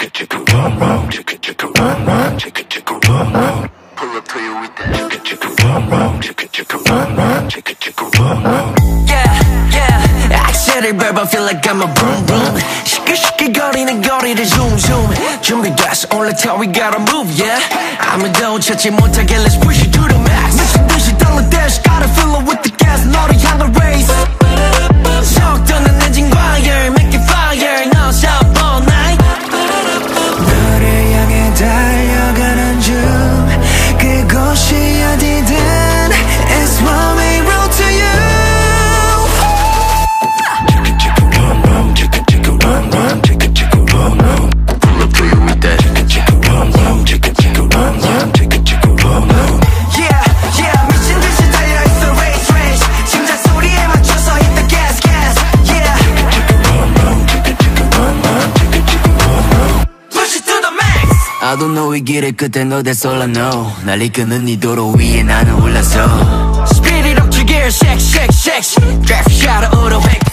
chicka rum rum, chicka rum rum, chicka rum rum. Pull up to you with that. Chicka rum rum, chicka rum rum, chicka rum rum. Yeah. 악셀을 밟아 feel like I'm a boom boom. 시끌시끌거리는 거리를 zoom zoom. 준비됐어 only till we gotta move yeah. 아무도 찾지 못하게 let's push it to the max. 미친 듯이 달려 dash gotta fill it with the gas. 너를 향한 race. 속도는 엔진 wire make it fire no stop all night. 너를 향해 달려가는 중 그곳이 어디든 It's one way road to you. Chicka rum rum, chicka rum rum, chicka rum rum. Pull up to you with that. Chicka rum rum, chicka rum rum, chicka rum rum. Yeah 미친 듯이 달려 it's a race 심장 소리에 맞춰서 hit the gas yeah. Chicka rum rum, chicka rum rum, chicka rum rum. Push it to the max. I don't know 이 길의 끝에 너 that's all I know. 날 이끄는 이 도로 위에 나는 올라서 Speed it up to gear shake Traffic shadow auto back